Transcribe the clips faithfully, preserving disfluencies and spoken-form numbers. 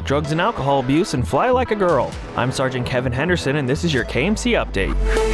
drugs and alcohol abuse, and fly like a girl. I'm Sergeant Kevin Henderson, and this is your K M C Update.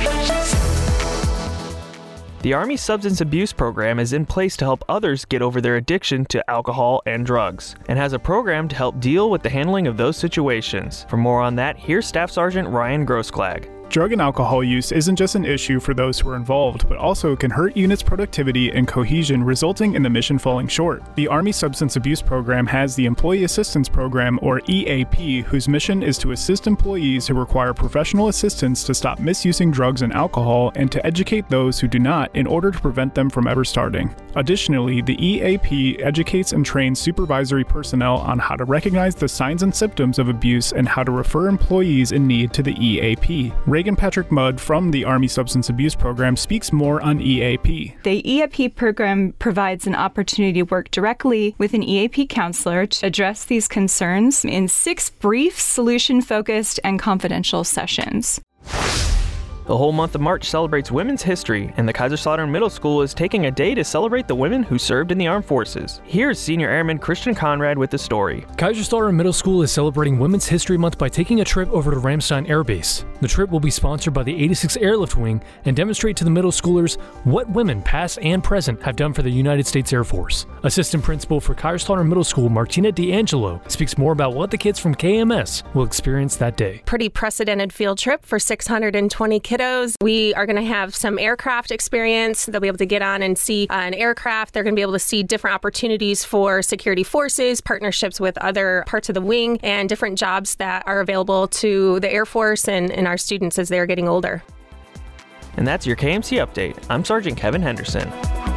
The Army Substance Abuse Program is in place to help others get over their addiction to alcohol and drugs, and has a program to help deal with the handling of those situations. For more on that, here's Staff Sergeant Ryan Grossklag. Drug and alcohol use isn't just an issue for those who are involved, but also can hurt units' productivity and cohesion, resulting in the mission falling short. The Army Substance Abuse Program has the Employee Assistance Program, or E A P, whose mission is to assist employees who require professional assistance to stop misusing drugs and alcohol, and to educate those who do not in order to prevent them from ever starting. Additionally, the E A P educates and trains supervisory personnel on how to recognize the signs and symptoms of abuse and how to refer employees in need to the E A P. Reagan Patrick Mudd from the Army Substance Abuse Program speaks more on E A P. The E A P program provides an opportunity to work directly with an E A P counselor to address these concerns in six brief, solution-focused, and confidential sessions. The whole month of March celebrates women's history, and the Kaiserslautern Middle School is taking a day to celebrate the women who served in the armed forces. Here's Senior Airman Christian Conrad with the story. Kaiserslautern Middle School is celebrating Women's History Month by taking a trip over to Ramstein Air Base. The trip will be sponsored by the eighty-sixth Airlift Wing and demonstrate to the middle schoolers what women, past and present, have done for the United States Air Force. Assistant Principal for Kaiserslautern Middle School, Martina D'Angelo, speaks more about what the kids from K M S will experience that day. Pretty precedented field trip for six hundred twenty kiddos. We are going to have some aircraft experience. They'll be able to get on and see uh, an aircraft. They're going to be able to see different opportunities for security forces, partnerships with other parts of the wing, and different jobs that are available to the Air Force and, and our students as they're getting older. And that's your K M C Update. I'm Sergeant Kevin Henderson.